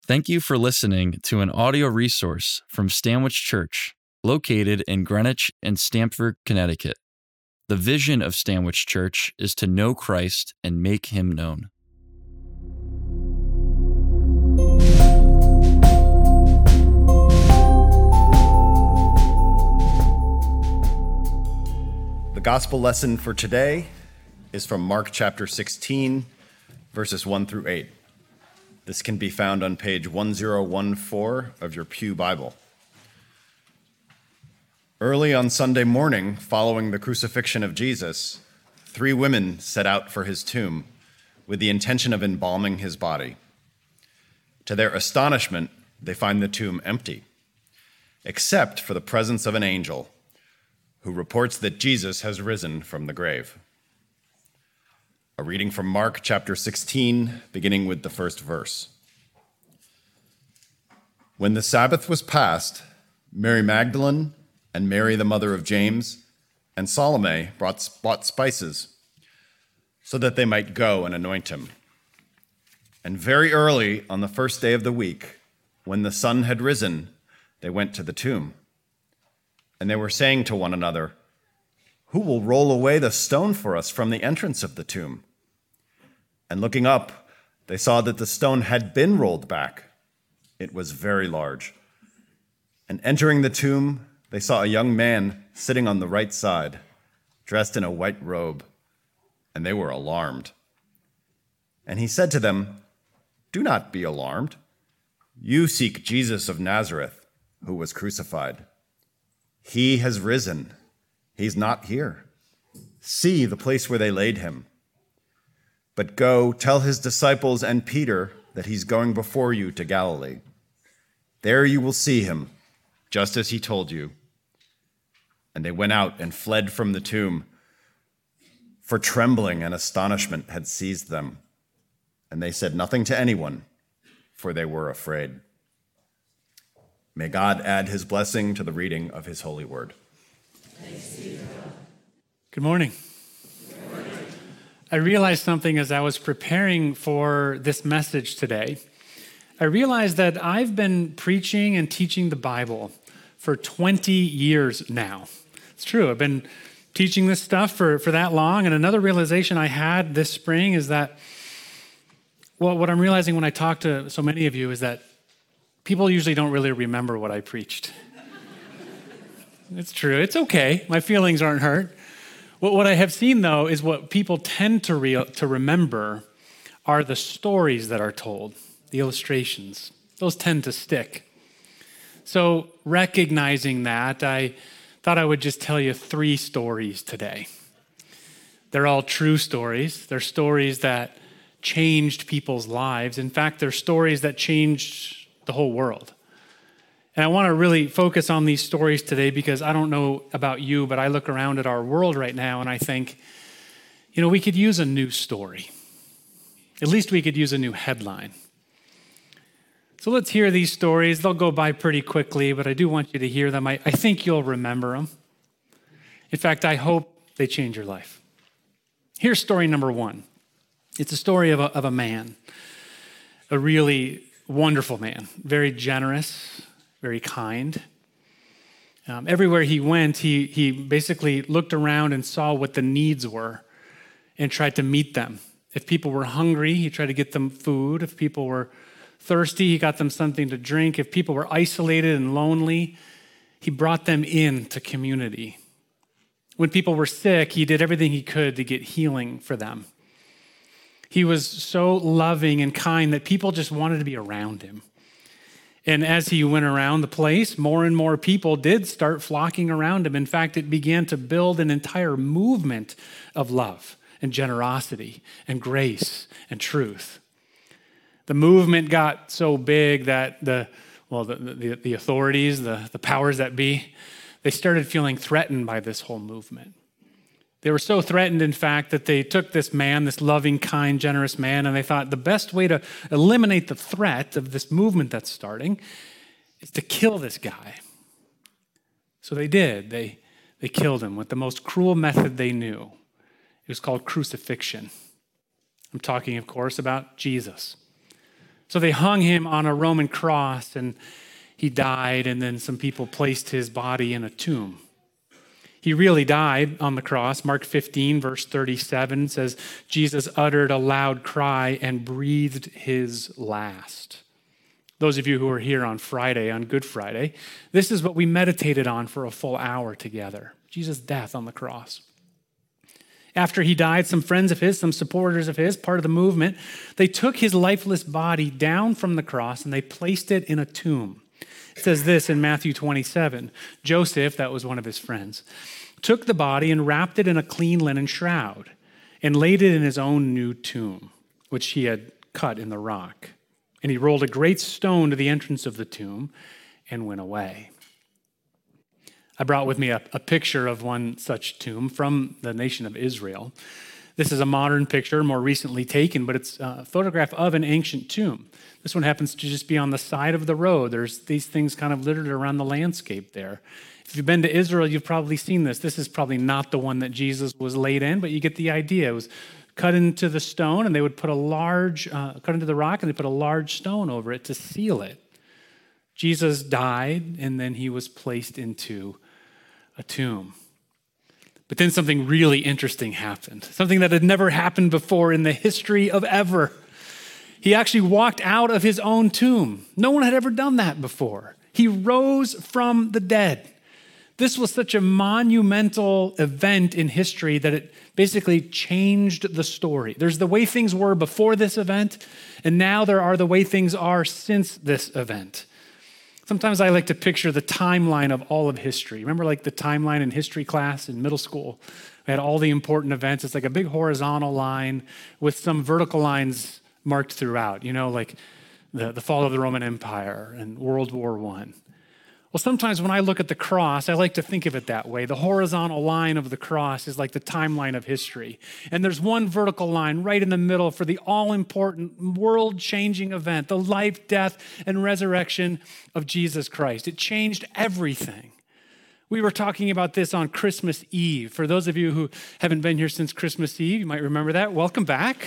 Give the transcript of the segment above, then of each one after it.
Thank you for listening to an audio resource from Stanwich Church, located in Greenwich and Stamford, Connecticut. The vision of Stanwich Church is to know Christ and make him known. The gospel lesson for today is from Mark chapter 16, verses 1 through 8. This can be found on page 1014 of your Pew Bible. Early on Sunday morning, following the crucifixion of Jesus, 3 women set out for his tomb with the intention of embalming his body. To their astonishment, they find the tomb empty, except for the presence of an angel who reports that Jesus has risen from the grave. A reading from Mark chapter 16, beginning with the first verse. When the Sabbath was past, Mary Magdalene and Mary the mother of James and Salome bought spices so that they might go and anoint him. And very early on the first day of the week, when the sun had risen, they went to the tomb. And they were saying to one another, "Who will roll away the stone for us from the entrance of the tomb?" And looking up, they saw that the stone had been rolled back. It was very large. And entering the tomb, they saw a young man sitting on the right side, dressed in a white robe, and they were alarmed. And he said to them, "Do not be alarmed. You seek Jesus of Nazareth, who was crucified. He has risen. He's not here. See the place where they laid him. But go, tell his disciples and Peter that he's going before you to Galilee. There you will see him, just as he told you." And they went out and fled from the tomb, for trembling and astonishment had seized them. And they said nothing to anyone, for they were afraid. May God add his blessing to the reading of his holy word. Thanks be to God. Good morning. Good morning. I realized something as I was preparing for this message today. I realized that I've been preaching and teaching the Bible for 20 years now. It's true. I've been teaching this stuff for that long. And another realization I had this spring is that, well, what I'm realizing when I talk to so many of you is that people usually don't really remember what I preached. It's true. It's okay. My feelings aren't hurt. What I have seen, though, is what people tend to remember are the stories that are told, the illustrations. Those tend to stick. So recognizing that, I thought I would just tell you 3 stories today. They're all true stories. They're stories that changed people's lives. In fact, they're stories that changed the whole world. And I want to really focus on these stories today because I don't know about you, but I look around at our world right now and I think, we could use a new story. At least we could use a new headline. So let's hear these stories. They'll go by pretty quickly, but I do want you to hear them. I think you'll remember them. In fact, I hope they change your life. Here's story number 1. It's a story of a man, a really wonderful man, very generous, very kind. Everywhere he went, he basically looked around and saw what the needs were and tried to meet them. If people were hungry, he tried to get them food. If people were thirsty, he got them something to drink. If people were isolated and lonely, he brought them into community. When people were sick, he did everything he could to get healing for them. He was so loving and kind that people just wanted to be around him. And as he went around the place, more and more people did start flocking around him. In fact, it began to build an entire movement of love and generosity and grace and truth. The movement got so big that the authorities, the powers that be, they started feeling threatened by this whole movement. They were so threatened, in fact, that they took this man, this loving, kind, generous man, and they thought the best way to eliminate the threat of this movement that's starting is to kill this guy. So they did. They killed him with the most cruel method they knew. It was called crucifixion. I'm talking, of course, about Jesus. So they hung him on a Roman cross, and he died, and then some people placed his body in a tomb. He really died on the cross. Mark 15, verse 37 says, Jesus uttered a loud cry and breathed his last. Those of you who were here on Friday, on Good Friday, this is what we meditated on for a full hour together. Jesus' death on the cross. After he died, some friends of his, some supporters of his, part of the movement, they took his lifeless body down from the cross and they placed it in a tomb. It says this in Matthew 27. Joseph, that was one of his friends, took the body and wrapped it in a clean linen shroud and laid it in his own new tomb, which he had cut in the rock. And he rolled a great stone to the entrance of the tomb and went away. I brought with me a picture of one such tomb from the nation of Israel. This is a modern picture, more recently taken, but it's a photograph of an ancient tomb. This one happens to just be on the side of the road. There's these things kind of littered around the landscape there. If you've been to Israel, you've probably seen this. This is probably not the one that Jesus was laid in, but you get the idea. It was cut into the stone, and they would put cut into the rock, and they put a large stone over it to seal it. Jesus died, and then he was placed into a tomb. But then something really interesting happened, something that had never happened before in the history of ever. He actually walked out of his own tomb. No one had ever done that before. He rose from the dead. This was such a monumental event in history that it basically changed the story. There's the way things were before this event, and now there are the way things are since this event. Sometimes I like to picture the timeline of all of history. Remember like the timeline in history class in middle school? We had all the important events. It's like a big horizontal line with some vertical lines marked throughout, like the fall of the Roman Empire and World War I. Well, sometimes when I look at the cross, I like to think of it that way. The horizontal line of the cross is like the timeline of history. And there's one vertical line right in the middle for the all-important, world-changing event, the life, death, and resurrection of Jesus Christ. It changed everything. We were talking about this on Christmas Eve. For those of you who haven't been here since Christmas Eve, you might remember that. Welcome back.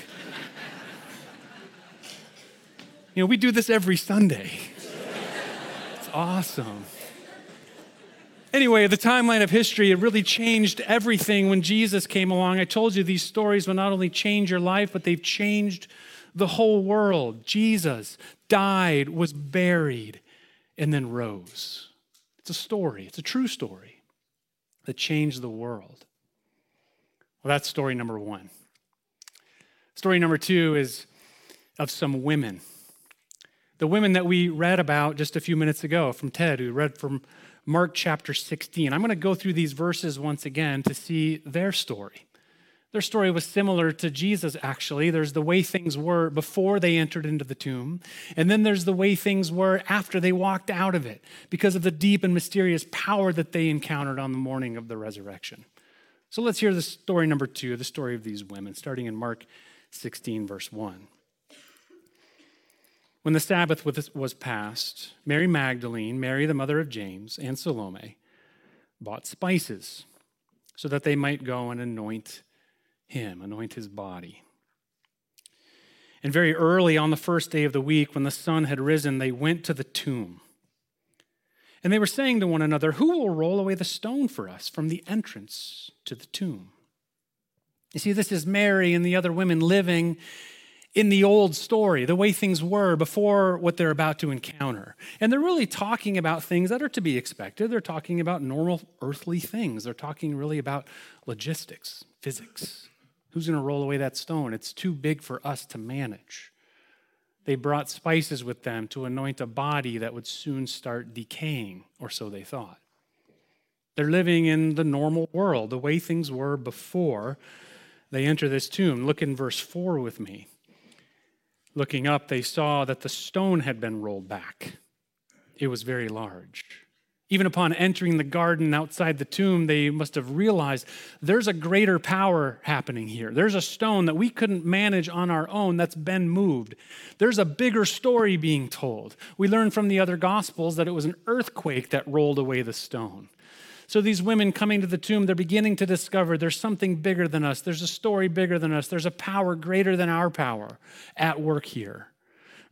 We do this every Sunday. It's awesome. Anyway, the timeline of history, it really changed everything when Jesus came along. I told you these stories will not only change your life, but they've changed the whole world. Jesus died, was buried, and then rose. It's a story. It's a true story that changed the world. Well, that's story number one. Story number two is of some women. The women that we read about just a few minutes ago from Ted, who read from Mark chapter 16. I'm going to go through these verses once again to see their story. Their story was similar to Jesus, actually. There's the way things were before they entered into the tomb, and then there's the way things were after they walked out of it because of the deep and mysterious power that they encountered on the morning of the resurrection. So let's hear the story number two, the story of these women, starting in Mark 16, verse 1. When the Sabbath was passed, Mary Magdalene, Mary the mother of James, and Salome bought spices so that they might go and anoint his body. And very early on the first day of the week, when the sun had risen, they went to the tomb. And they were saying to one another, "Who will roll away the stone for us from the entrance to the tomb?" You see, this is Mary and the other women living in the old story, the way things were before what they're about to encounter. And they're really talking about things that are to be expected. They're talking about normal earthly things. They're talking really about logistics, physics. Who's going to roll away that stone? It's too big for us to manage. They brought spices with them to anoint a body that would soon start decaying, or so they thought. They're living in the normal world, the way things were before they enter this tomb. Look in verse 4 with me. Looking up, they saw that the stone had been rolled back. It was very large. Even upon entering the garden outside the tomb, they must have realized there's a greater power happening here. There's a stone that we couldn't manage on our own that's been moved. There's a bigger story being told. We learn from the other Gospels that it was an earthquake that rolled away the stone. So these women coming to the tomb, they're beginning to discover there's something bigger than us. There's a story bigger than us. There's a power greater than our power at work here.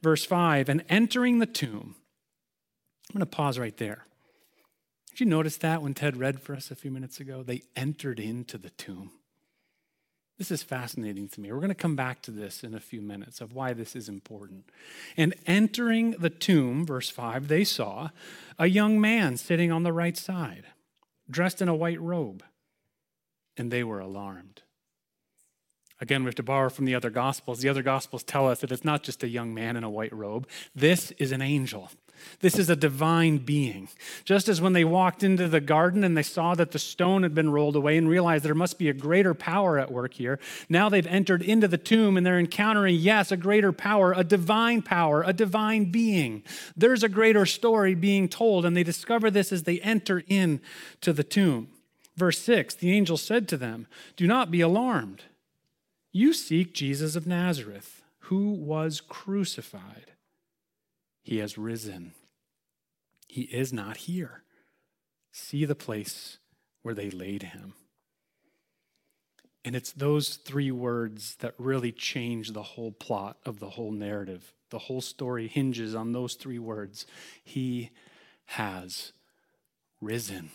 Verse 5, and entering the tomb. I'm going to pause right there. Did you notice that when Ted read for us a few minutes ago? They entered into the tomb. This is fascinating to me. We're going to come back to this in a few minutes of why this is important. And entering the tomb, verse 5, they saw a young man sitting on the right side, dressed in a white robe, and they were alarmed. Again, we have to borrow from the other Gospels. The other Gospels tell us that it's not just a young man in a white robe. This is an angel. This is a divine being. Just as when they walked into the garden and they saw that the stone had been rolled away and realized there must be a greater power at work here, now they've entered into the tomb and they're encountering, yes, a greater power, a divine being. There's a greater story being told, and they discover this as they enter into the tomb. Verse 6, the angel said to them, "Do not be alarmed. You seek Jesus of Nazareth, who was crucified. He has risen. He is not here. See the place where they laid him." And it's those three words that really change the whole plot of the whole narrative. The whole story hinges on those three words. He has risen.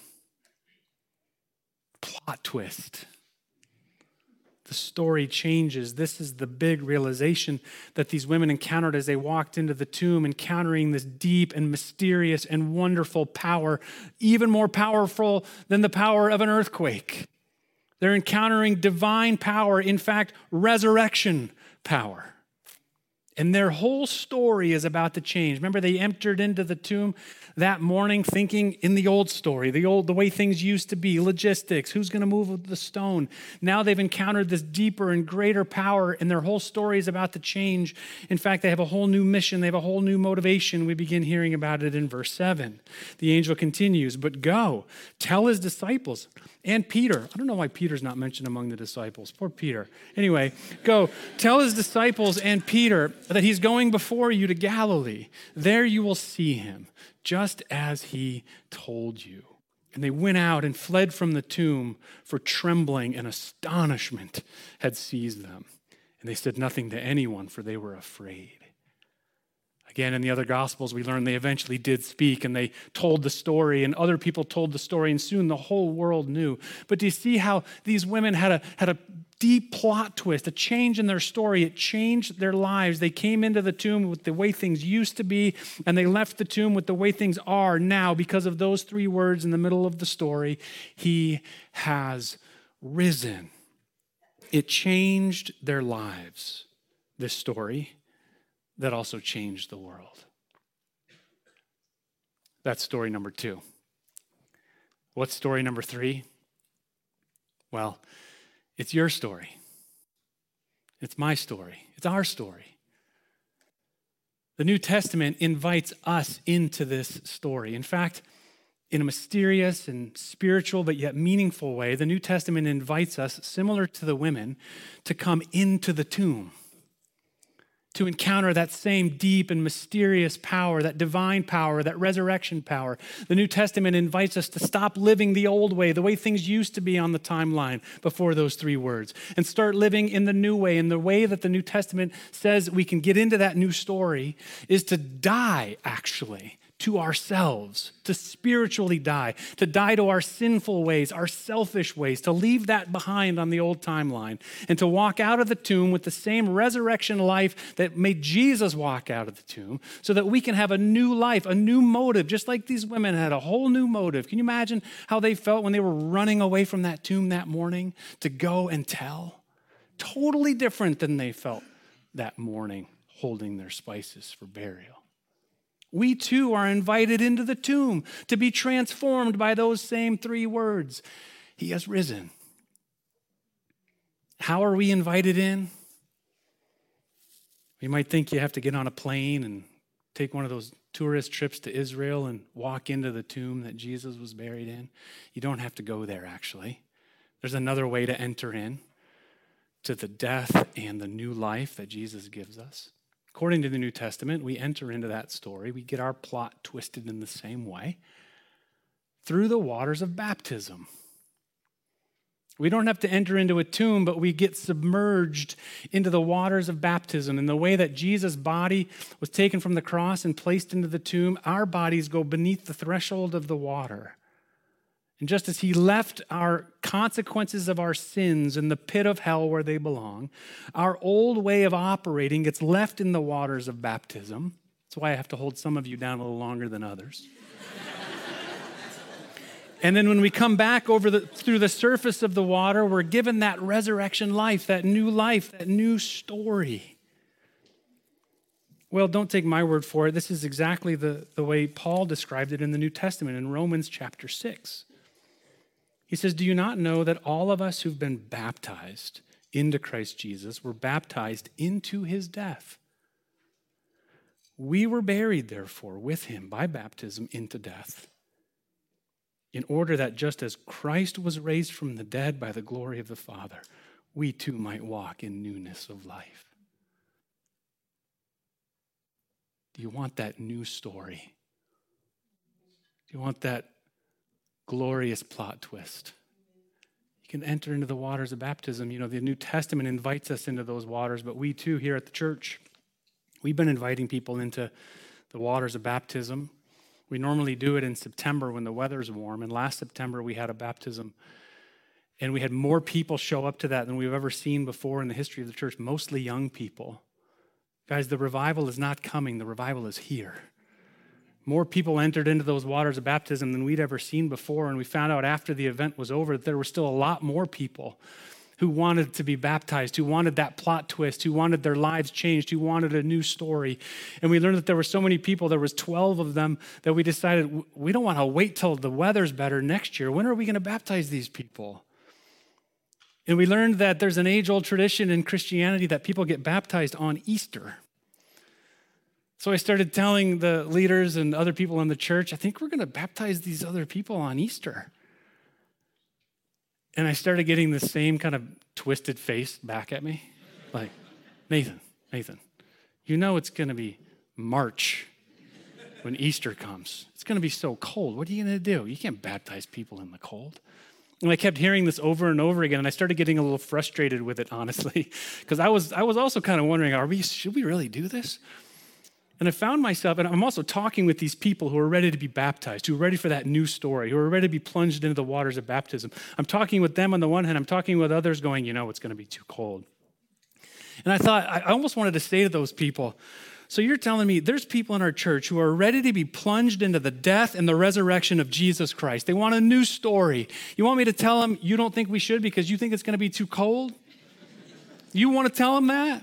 Plot twist. The story changes. This is the big realization that these women encountered as they walked into the tomb, encountering this deep and mysterious and wonderful power, even more powerful than the power of an earthquake. They're encountering divine power, in fact, resurrection power. And their whole story is about to change. Remember, they entered into the tomb that morning thinking in the old story, the way things used to be, logistics, who's going to move the stone. Now they've encountered this deeper and greater power, and their whole story is about to change. In fact, they have a whole new mission. They have a whole new motivation. We begin hearing about it in verse 7. The angel continues, "But go, tell his disciples and Peter." I don't know why Peter's not mentioned among the disciples. Poor Peter. Anyway, go, tell his disciples and Peter that he's going before you to Galilee. There you will see him, just as he told you. And they went out and fled from the tomb, for trembling and astonishment had seized them. And they said nothing to anyone, for they were afraid. Again, in the other Gospels, we learn they eventually did speak, and they told the story, and other people told the story, and soon the whole world knew. But do you see how these women had a deep plot twist, a change in their story? It changed their lives. They came into the tomb with the way things used to be, and they left the tomb with the way things are now because of those three words in the middle of the story. He has risen. It changed their lives, this story that also changed the world. That's story number 2. What's story number 3? Well, it's your story. It's my story. It's our story. The New Testament invites us into this story. In fact, in a mysterious and spiritual but yet meaningful way, the New Testament invites us, similar to the women, to come into the tomb, to encounter that same deep and mysterious power, that divine power, that resurrection power. The New Testament invites us to stop living the old way, the way things used to be on the timeline before those three words, and start living in the new way. And the way that the New Testament says we can get into that new story is to die, actually, to ourselves, to spiritually die, to die to our sinful ways, our selfish ways, to leave that behind on the old timeline, and to walk out of the tomb with the same resurrection life that made Jesus walk out of the tomb, so that we can have a new life, a new motive, just like these women had a whole new motive. Can you imagine how they felt when they were running away from that tomb that morning to go and tell? Totally different than they felt that morning holding their spices for burial. We too are invited into the tomb to be transformed by those same three words. He has risen. How are we invited in? You might think you have to get on a plane and take one of those tourist trips to Israel and walk into the tomb that Jesus was buried in. You don't have to go there, actually. There's another way to enter in to the death and the new life that Jesus gives us. According to the New Testament, we enter into that story. We get our plot twisted in the same way through the waters of baptism. We don't have to enter into a tomb, but we get submerged into the waters of baptism. In the way that Jesus' body was taken from the cross and placed into the tomb, our bodies go beneath the threshold of the water. And just as he left our consequences of our sins in the pit of hell where they belong, our old way of operating gets left in the waters of baptism. That's why I have to hold some of you down a little longer than others. And then when we come back through the surface of the water, we're given that resurrection life, that new story. Well, don't take my word for it. This is exactly the way Paul described it in the New Testament in Romans chapter 6. He says, do you not know that all of us who've been baptized into Christ Jesus were baptized into his death? We were buried, therefore, with him by baptism into death, in order that just as Christ was raised from the dead by the glory of the Father, we too might walk in newness of life. Do you want that new story? Do you want that glorious plot twist? You can enter into the waters of baptism. You know, the New Testament invites us into those waters, but we too here at the church, we've been inviting people into the waters of baptism. We normally do it in September when the weather's warm. And last September, we had a baptism. And we had more people show up to that than we've ever seen before in the history of the church, mostly young people. Guys, the revival is not coming. The revival is here. More people entered into those waters of baptism than we'd ever seen before. And we found out after the event was over that there were still a lot more people who wanted to be baptized, who wanted that plot twist, who wanted their lives changed, who wanted a new story. And we learned that there were so many people, there was 12 of them, that we decided we don't want to wait till the weather's better next year. When are we going to baptize these people? And we learned that there's an age-old tradition in Christianity that people get baptized on Easter. So I started telling the leaders and other people in the church, I think we're going to baptize these other people on Easter. And I started getting the same kind of twisted face back at me. Like, Nathan, you know it's going to be March when Easter comes. It's going to be so cold. What are you going to do? You can't baptize people in the cold. And I kept hearing this over and over again, and I started getting a little frustrated with it, honestly, because I was also kind of wondering, should we really do this? And I found myself, and I'm also talking with these people who are ready to be baptized, who are ready for that new story, who are ready to be plunged into the waters of baptism. I'm talking with them on the one hand, I'm talking with others going, it's going to be too cold. And I thought, I almost wanted to say to those people, so you're telling me there's people in our church who are ready to be plunged into the death and the resurrection of Jesus Christ. They want a new story. You want me to tell them you don't think we should because you think it's going to be too cold? You want to tell them that?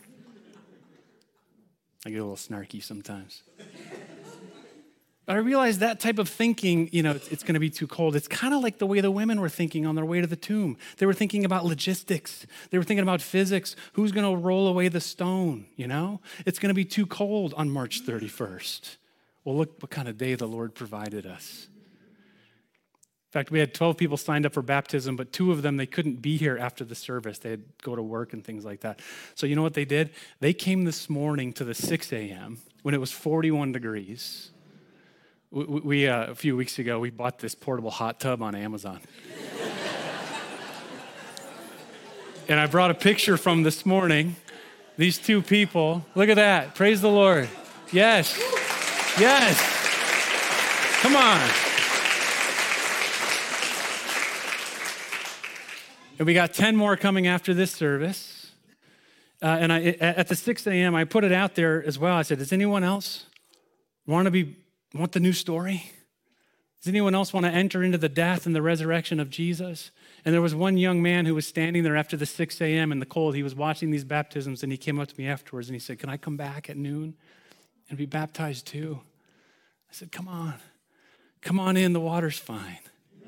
I get a little snarky sometimes. But I realized that type of thinking, it's going to be too cold. It's kind of like the way the women were thinking on their way to the tomb. They were thinking about logistics. They were thinking about physics. Who's going to roll away the stone, It's going to be too cold on March 31st. Well, look what kind of day the Lord provided us. In fact, we had 12 people signed up for baptism, but 2 of them, they couldn't be here after the service. They had to go to work and things like that. So you know what they did? They came this morning to the 6 a.m. when it was 41 degrees. We a few weeks ago, we bought this portable hot tub on Amazon. And I brought a picture from this morning. These 2 people, look at that. Praise the Lord. Yes. Come on. And we got 10 more coming after this service. And at the 6 a.m., I put it out there as well. I said, does anyone else want the new story? Does anyone else want to enter into the death and the resurrection of Jesus? And there was one young man who was standing there after the 6 a.m. in the cold. He was watching these baptisms, and he came up to me afterwards, and he said, can I come back at noon and be baptized too? I said, come on in, the water's fine.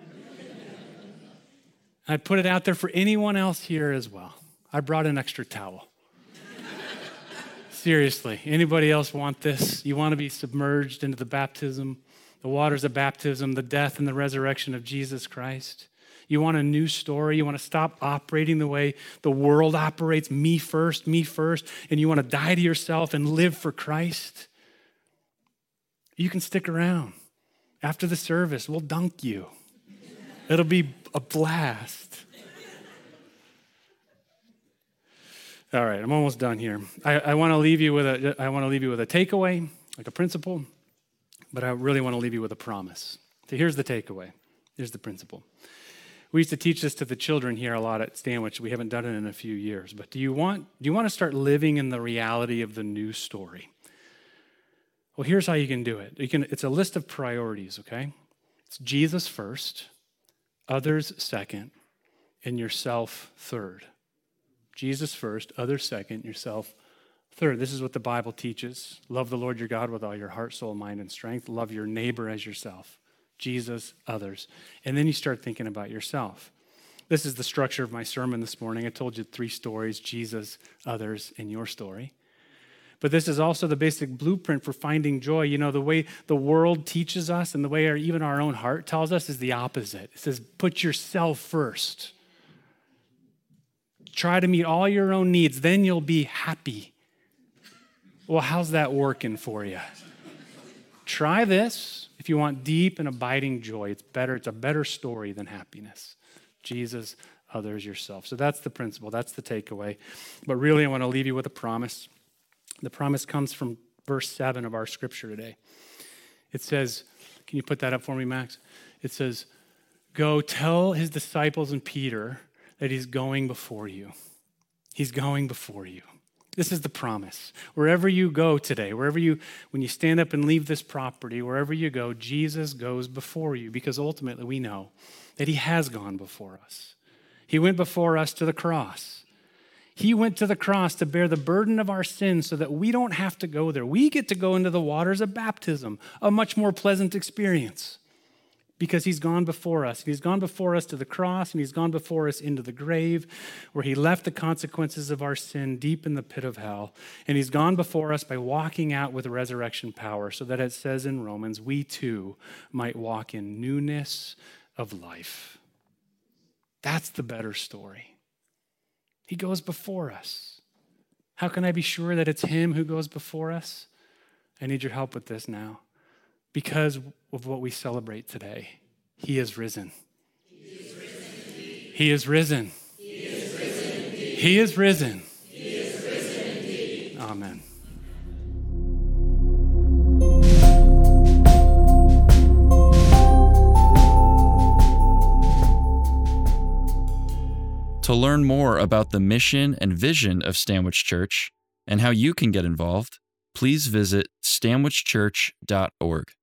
I put it out there for anyone else here as well. I brought an extra towel. Seriously, anybody else want this? You want to be submerged into the baptism, the waters of baptism, the death and the resurrection of Jesus Christ? You want a new story? You want to stop operating the way the world operates, me first, and you want to die to yourself and live for Christ? You can stick around. After the service, we'll dunk you. It'll be a blast. All right, I'm almost done here. I want to leave you with a takeaway, like a principle, but I really want to leave you with a promise. So here's the takeaway. Here's the principle. We used to teach this to the children here a lot at Stanwich. We haven't done it in a few years. But do you want to start living in the reality of the new story? Well, here's how you can do it. It's a list of priorities, okay? It's Jesus first, others second, and yourself third. Jesus first, others second, yourself third. This is what the Bible teaches. Love the Lord your God with all your heart, soul, mind, and strength. Love your neighbor as yourself. Jesus, others. And then you start thinking about yourself. This is the structure of my sermon this morning. I told you 3 stories: Jesus, others, and your story. But this is also the basic blueprint for finding joy. You know, the way the world teaches us and the way even our own heart tells us is the opposite. It says, put yourself first. Try to meet all your own needs, then you'll be happy. Well, how's that working for you? Try this. If you want deep and abiding joy, it's a better story than happiness. Jesus, others, yourself. So that's the principle. That's the takeaway. But really, I want to leave you with a promise. The promise comes from verse 7 of our scripture today. It says, can you put that up for me, Max? It says, go tell his disciples and Peter that he's going before you. He's going before you. This is the promise. Wherever you go today, when you stand up and leave this property, wherever you go, Jesus goes before you, because ultimately we know that he has gone before us. He went before us to the cross. He went to the cross to bear the burden of our sins so that we don't have to go there. We get to go into the waters of baptism, a much more pleasant experience, because he's gone before us. He's gone before us to the cross, and he's gone before us into the grave, where he left the consequences of our sin deep in the pit of hell. And he's gone before us by walking out with resurrection power, so that it says in Romans, we too might walk in newness of life. That's the better story. He goes before us. How can I be sure that it's him who goes before us? I need your help with this now. Because of what we celebrate today, he is risen. He is risen. He is risen. He is risen. He is risen. He is risen indeed. Amen. To learn more about the mission and vision of Stanwich Church and how you can get involved, please visit stanwichchurch.org.